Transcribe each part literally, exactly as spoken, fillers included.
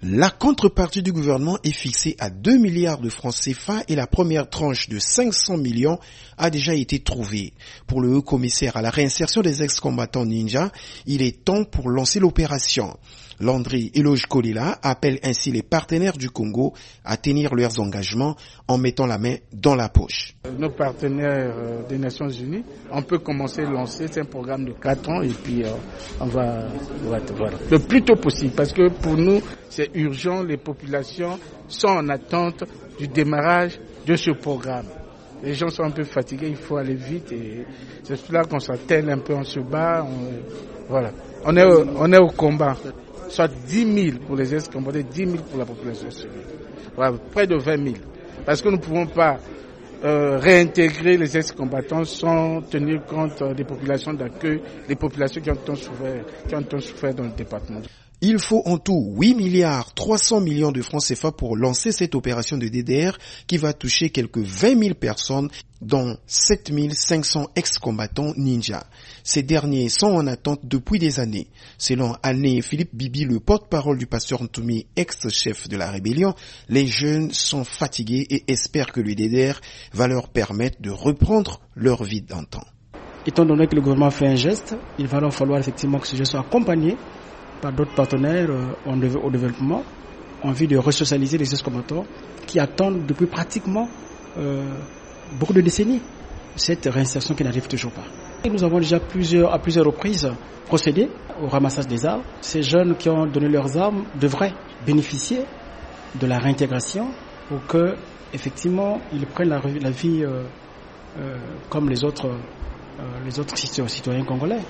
La contrepartie du gouvernement est fixée à deux milliards de francs C F A et la première tranche de cinq cents millions a déjà été trouvée. Pour le haut commissaire à la réinsertion des ex-combattants ninja, il est temps pour lancer l'opération. Landry Eloge Kolela appelle ainsi les partenaires du Congo à tenir leurs engagements en mettant la main dans la poche. Nos partenaires des Nations Unies, on peut commencer à lancer, c'est un programme de quatre ans et puis euh, on va, voilà, le plus tôt possible parce que pour nous c'est urgent, les populations sont en attente du démarrage de ce programme. Les gens sont un peu fatigués, il faut aller vite et c'est cela qu'on s'attelle un peu, on se bat, on, voilà. On est au, on est au combat. Soit dix mille pour les ex-combattants, dix mille pour la population civile. Voilà, près de vingt mille. Parce que nous ne pouvons pas euh, réintégrer les ex-combattants sans tenir compte des populations d'accueil, les populations qui ont tant souffert, qui ont tant souffert dans le département. Il faut en tout huit milliards trois cents millions de francs C F A pour lancer cette opération de D D R qui va toucher quelques vingt mille personnes, dont sept mille cinq cents ex-combattants ninja. Ces derniers sont en attente depuis des années. Selon Ané Philippe Bibi, le porte-parole du pasteur Ntoumi, ex-chef de la rébellion, les jeunes sont fatigués et espèrent que le D D R va leur permettre de reprendre leur vie d'antan. Étant donné que le gouvernement fait un geste, il va leur falloir effectivement que ce geste soit accompagné par d'autres partenaires euh, au développement en vue de resocialiser les ex-combattants qui attendent depuis pratiquement euh, beaucoup de décennies cette réinsertion qui n'arrive toujours pas. Et nous avons déjà plusieurs, à plusieurs reprises procédé au ramassage des armes. Ces jeunes qui ont donné leurs armes devraient bénéficier de la réintégration pour que effectivement ils prennent la, la vie euh, euh, comme les autres, euh, les autres citoyens congolais.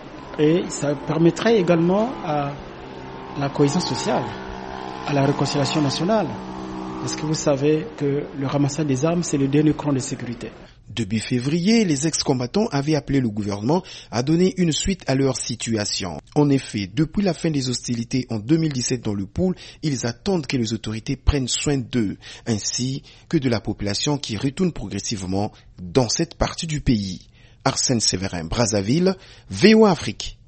Et ça permettrait également à la cohésion sociale, à la réconciliation nationale. Parce que vous savez que le ramassage des armes, c'est le dernier cran de sécurité. Début février, les ex-combattants avaient appelé le gouvernement à donner une suite à leur situation. En effet, depuis la fin des hostilités en deux mille dix-sept dans le Poul, ils attendent que les autorités prennent soin d'eux, ainsi que de la population qui retourne progressivement dans cette partie du pays. Arsène Séverin, Brazzaville, V O A Afrique.